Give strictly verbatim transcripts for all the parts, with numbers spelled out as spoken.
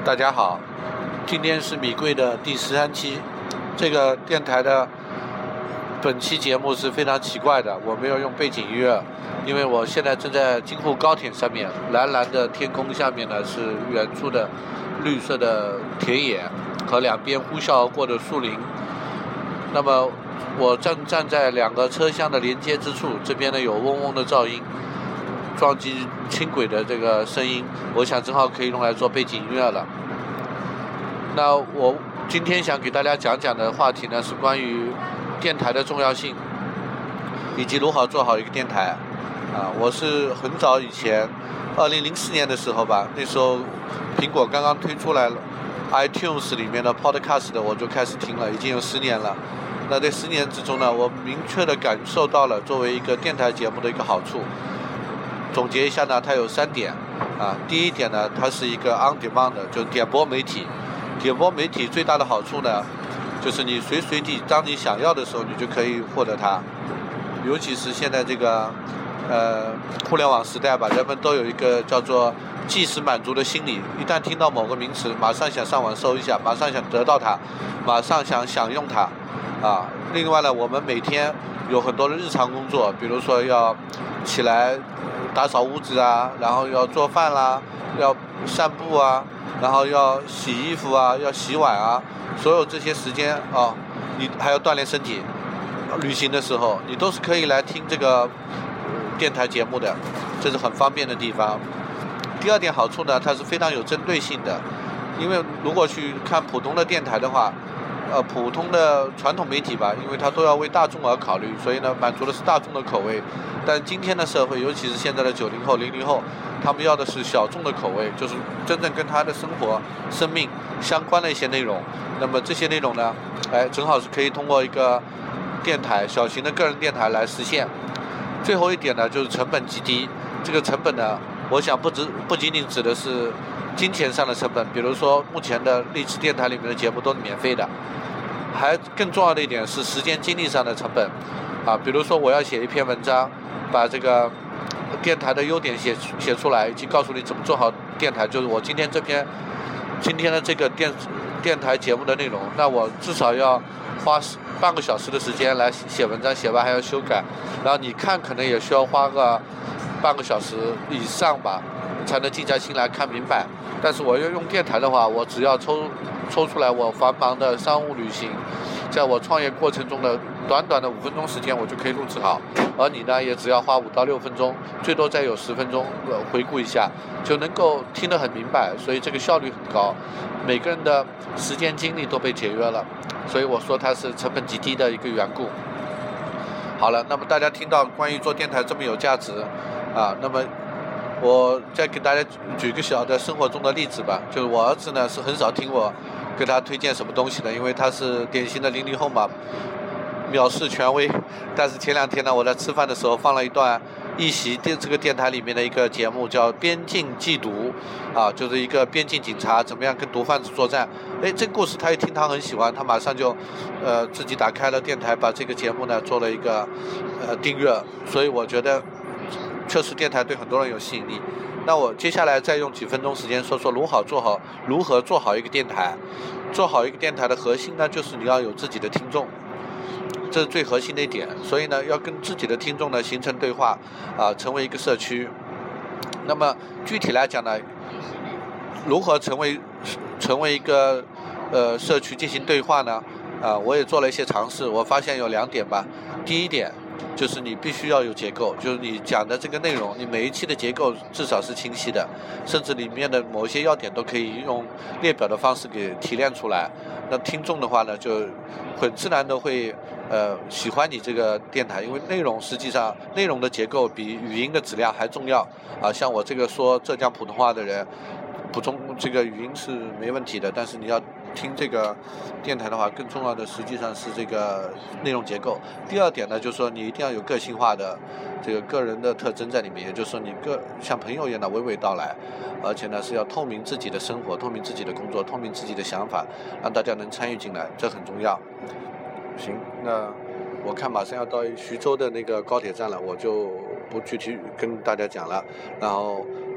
大家好，今天是米贵的第十三期。这个电台的本期节目是非常奇怪的，我没有用背景音乐，因为我现在正在京沪高铁上面，蓝蓝的天空下面呢是远处的绿色的田野和两边呼啸而过的树林。那么我正站在两个车厢的连接之处，这边呢有嗡嗡的噪音，撞击轻轨的这个声音，我想正好可以用来做背景音乐了。那我今天想给大家讲讲的话题呢，是关于电台的重要性，以及如何做好一个电台。啊，我是很早以前，二零零四年的时候吧，那时候苹果刚刚推出来了 iTunes 里面的 Podcast 的，我就开始听了，已经有十年了。那这十年之中呢，我明确的感受到了作为一个电台节目的一个好处。总结一下呢，它有三点啊。第一点呢，它是一个 on demand 的，就是点播媒体。点播媒体最大的好处呢，就是你随随地当你想要的时候，你就可以获得它。尤其是现在这个呃互联网时代吧，人们都有一个叫做即时满足的心理，一旦听到某个名词，马上想上网搜一下，马上想得到它，马上想享用它啊。另外呢，我们每天有很多的日常工作，比如说要起来打扫屋子啊，然后要做饭啦，要散步啊，然后要洗衣服啊，要洗碗啊，所有这些时间啊，你还要锻炼身体，旅行的时候你都是可以来听这个电台节目的，这是很方便的地方。第二点好处呢，它是非常有针对性的，因为如果去看普通的电台的话，呃，普通的传统媒体吧，因为它都要为大众而考虑，所以呢，满足的是大众的口味。但今天的社会，尤其是现在的九零后、零零后，他们要的是小众的口味，就是真正跟他的生活、生命相关的一些内容。那么这些内容呢，哎，正好是可以通过一个电台、小型的个人电台来实现。最后一点呢，就是成本极低。这个成本呢，我想不只不仅仅指的是金钱上的成本，比如说目前的励志电台里面的节目都是免费的。还更重要的一点是时间精力上的成本啊，比如说我要写一篇文章，把这个电台的优点写写出来，以及告诉你怎么做好电台，就是我今天这篇今天的这个电电台节目的内容，那我至少要花半个小时的时间来写文章，写完还要修改，然后你看可能也需要花个半个小时以上吧，才能静下心来看明白。但是我要用电台的话，我只要抽抽出来我繁忙的商务旅行，在我创业过程中的短短的五分钟时间，我就可以录制好。而你呢，也只要花五到六分钟，最多再有十分钟，呃，回顾一下，就能够听得很明白。所以这个效率很高，每个人的时间精力都被节约了。所以我说它是成本极低的一个缘故。好了，那么大家听到关于做电台这么有价值啊，那么我再给大家举个小的生活中的例子吧，就是我儿子呢是很少听我给他推荐什么东西的，因为他是典型的零零后嘛，藐视权威。但是前两天呢，我在吃饭的时候放了一段一席电这个电台里面的一个节目，叫《边境缉毒》啊，就是一个边境警察怎么样跟毒贩子作战。哎，这个故事他一听他很喜欢，他马上就呃自己打开了电台，把这个节目呢做了一个呃订阅。所以我觉得确实电台对很多人有吸引力。那我接下来再用几分钟时间说说如何做好如何做好一个电台。做好一个电台的核心呢，就是你要有自己的听众，这是最核心的一点。所以呢，要跟自己的听众呢形成对话啊，成为一个社区。那么具体来讲呢，如何成为成为一个呃社区进行对话呢？啊，我也做了一些尝试，我发现有两点吧。第一点就是你必须要有结构，就是你讲的这个内容，你每一期的结构至少是清晰的，甚至里面的某一些要点都可以用列表的方式给提炼出来。那听众的话呢，就很自然的会呃喜欢你这个电台，因为内容实际上内容的结构比语音的质量还重要啊。像我这个说浙江普通话的人，普通这个语音是没问题的，但是你要听这个电台的话，更重要的实际上是这个内容结构。第二点呢，就是说你一定要有个性化的这个个人的特征在里面，也就是说你个像朋友一样的娓娓道来，而且呢是要透明自己的生活，透明自己的工作，透明自己的想法，让大家能参与进来，这很重要。行，那我看马上要到徐州的那个高铁站了，我就不具体跟大家讲了。然后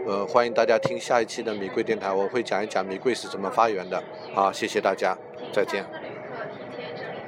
呃，欢迎大家听下一期的米贵电台，我会讲一讲米贵是怎么发源的。好，谢谢大家，再见。